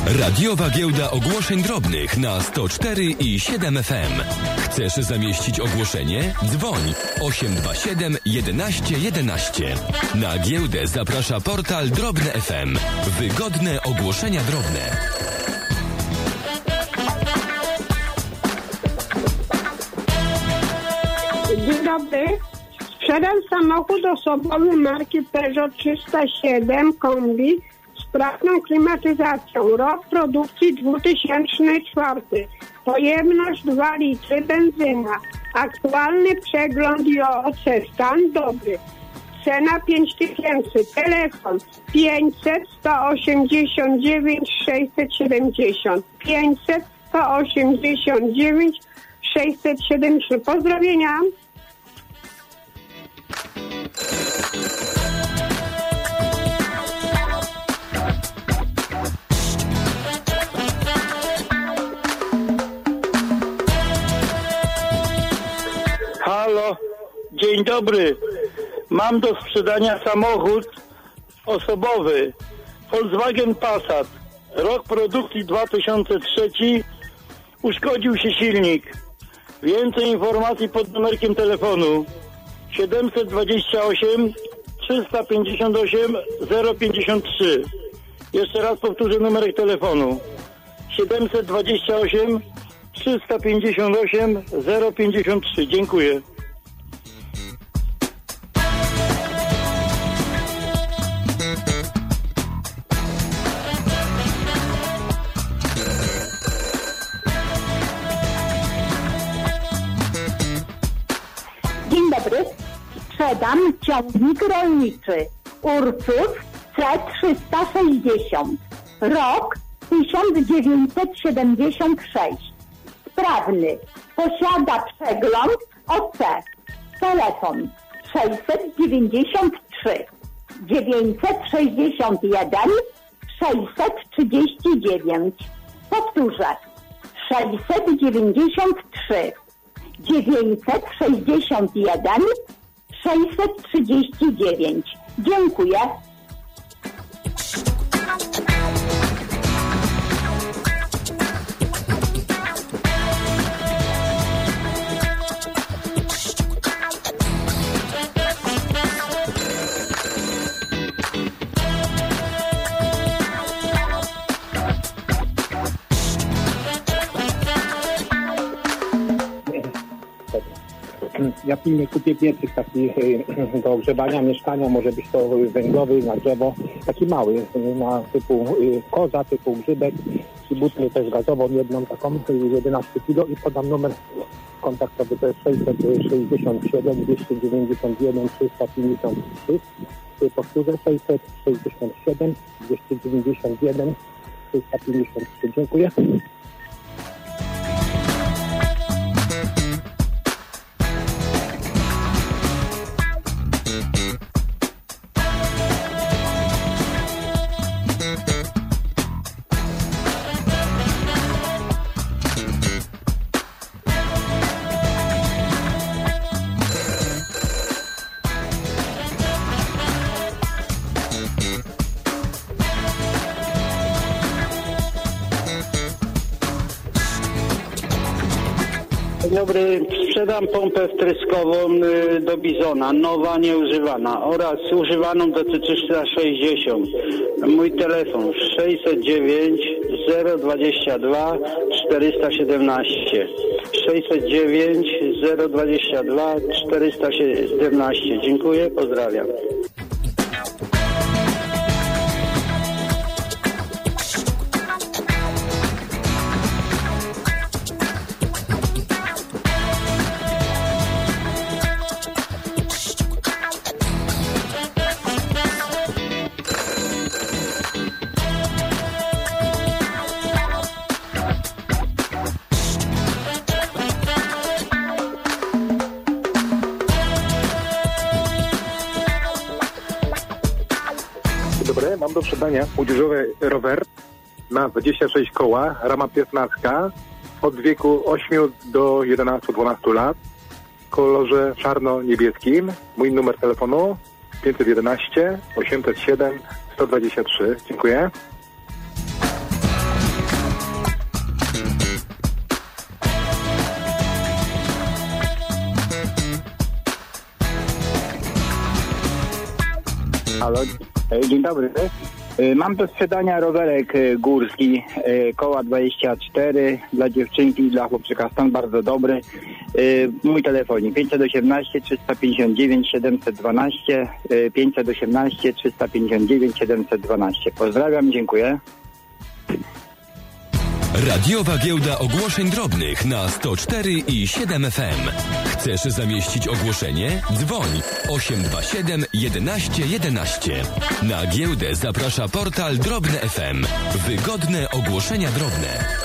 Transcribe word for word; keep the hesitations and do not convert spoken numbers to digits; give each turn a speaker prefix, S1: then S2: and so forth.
S1: Radiowa Giełda Ogłoszeń Drobnych na sto cztery i siedem F M. Chcesz zamieścić ogłoszenie? Dzwoń osiem dwa siedem jedenaście jedenaście. Na giełdę zaprasza portal Drobne F M. Wygodne ogłoszenia drobne.
S2: Dzień dobry. Sprzedam samochód osobowy marki Peugeot trzysta siedem kombi z sprawną klimatyzacją. Rok produkcji dwa tysiące czwarty. Pojemność dwa litry, benzyna. Aktualny przegląd i O C. Stan dobry. Cena pięć tysięcy. Telefon pięćset sto osiemdziesiąt dziewięć sześćset siedemdziesiąt. pięćset sto osiemdziesiąt dziewięć sześćset siedemdziesiąt. Pozdrowienia.
S3: Halo, dzień dobry. Mam do sprzedania samochód osobowy Volkswagen Passat. Rok produkcji dwa tysiące trzeci. Uszkodził się silnik. Więcej informacji pod numerkiem telefonu siedemset dwadzieścia osiem trzysta pięćdziesiąt osiem zero pięćdziesiąt trzy. Jeszcze raz powtórzę numerek telefonu siedemset dwadzieścia osiem trzysta pięćdziesiąt osiem zero pięćdziesiąt trzy. Dziękuję.
S4: Dzień dobry. Sprzedam ciągnik rolniczy Ursus C trzysta sześćdziesiąt. Rok tysiąc dziewięćset siedemdziesiąt sześć. Sprawny. Posiada przegląd O C. Telefon sześćset dziewięćdziesiąt trzy dziewięćset sześćdziesiąt jeden sześćset trzydzieści dziewięć. Powtórzę. sześćset dziewięćdziesiąt trzy dziewięćset sześćdziesiąt jeden sześćset trzydzieści dziewięć. Dziękuję.
S5: Ja pilnie kupię piecyk taki do ogrzewania mieszkania, może być to węglowy na drzewo, taki mały, na typu koza, typu grzybek, i butlę też gazową, jedną taką, jedenaście kilo i podam numer kontaktowy, to jest sześćset sześćdziesiąt siedem dwieście dziewięćdziesiąt jeden trzysta pięćdziesiąt trzy. Powtórzę, sześćset sześćdziesiąt siedem dwieście dziewięćdziesiąt jeden trzysta pięćdziesiąt trzy. Dziękuję.
S3: Dzień dobry, sprzedam pompę wtryskową do Bizona, nowa, nieużywana, oraz używaną do C trzysta sześćdziesiąt. Mój telefon sześćset dziewięć zero dwadzieścia dwa czterysta siedemnaście. sześćset dziewięć zero dwadzieścia dwa czterysta siedemnaście. Dziękuję, pozdrawiam.
S5: Mam do sprzedania młodzieżowy rower na dwadzieścia sześć koła, rama piętnastka, od wieku ośmiu do jedenastu dwunastu lat, w kolorze czarno-niebieskim. Mój numer telefonu pięćset jedenaście osiemset siedem sto dwadzieścia trzy. Dziękuję.
S6: Halo, e, dzień dobry. E, Mam do sprzedania rowerek e, górski, e, koła dwadzieścia cztery dla dziewczynki, dla chłopczyka, stan bardzo dobry. E, Mój telefonik pięćset osiemnaście trzysta pięćdziesiąt dziewięć siedemset dwanaście, e, pięćset osiemnaście trzysta pięćdziesiąt dziewięć siedemset dwanaście. Pozdrawiam, dziękuję.
S1: Radiowa Giełda Ogłoszeń Drobnych na sto cztery i siedem F M. Chcesz zamieścić ogłoszenie? Dzwoń osiem dwa siedem jedenaście jedenaście. Na giełdę zaprasza portal Drobne F M. Wygodne ogłoszenia drobne.